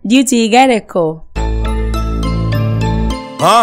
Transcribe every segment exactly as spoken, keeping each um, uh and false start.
Duty, you got a call. Huh?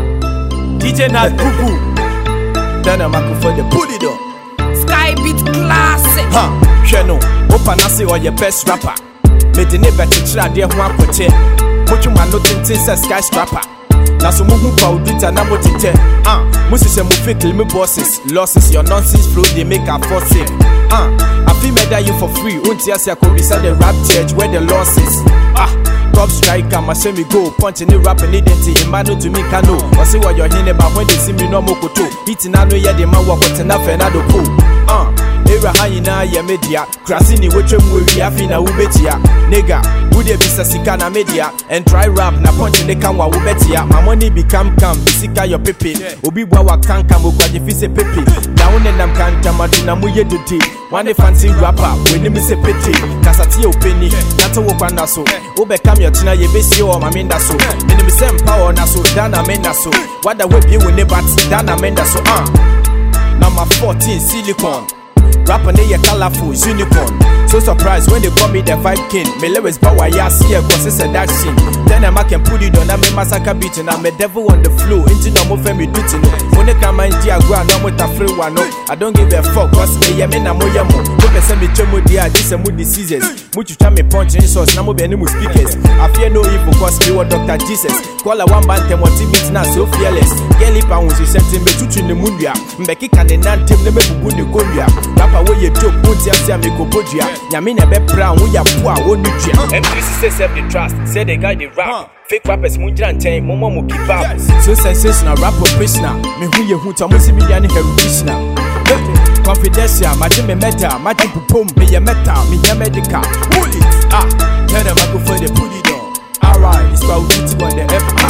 D J Nat Boo. Then I'm going for the put it on. Sky Beat Classic. Huh? Sheno, open I say or your best rapper. Made the neighbor to try their one pote. Put you man nothing to say skyscraper. Now so move for it and I'm what it. Ah, most is a movie kill me bosses. Losses, your nonsense flow, they make a force it. Ah, I feel me that you for free. Unti as I could beside the rap church where the losses. Ah, top striker, my send me go. Punching the rap and identity. Emmanuel to me cano. Or see what you're hearing about when they see me no more koto. Eating I know yeah, the man walk out and up and pool. Ah, era high na ya media. Krasini which we have in a ubetia. Nigga, would they be Sasikana media? And try rap na punching the camera ubetia. My money become cam, Bisika your pepe. Obi Bawa can come up with a pepe. Down and I'm can't come out in a muye duty. One fancy rapper, when you say pity. Casatio penny, that's a wopanda so. Obekam your tina, ye base you or my menda so. Minimum same power na so, Dana menda so. What the whip you will never Dana menda so. Ah, number fourteen, silicon. Rapper near colorful unicorn. So surprised when they call me the vibe king. Me Lewis Bower, yeah, see a cause it's a that scene. Then I can put it on, I'm a massacre beat and I'm a devil on the floor. Into no more family duty. When they come and diagram, I'm with a free one. I don't give a fuck, cause me, I'm in a moyamo. Don't send me to Mudia, this and mood diseases. Much time me punch in sauce, now be any speakers. I fear no evil, cause me what Doctor Jesus. Call a one band, what he beats now so fearless. Kelly Pounds, he sent him to the Mundia. Mbeki can the nan team, never good the Gonia. Rapper, you joke, won't you see me go Bodia? Yamina be brown, we are poor, one nutrient. M three says self the trust, say the guy the rap. Fake rappers, Munja and Tay, Momo will keep up. So sensational, rapper prisoner. Me who you who Thomas Millian Herishna. Confidential, my Jimmy Meta, my Jimmy Pum, me a meta, me a medica. Pull it, ah, tell them I go for the put it on. Alright, it's about duty on the F.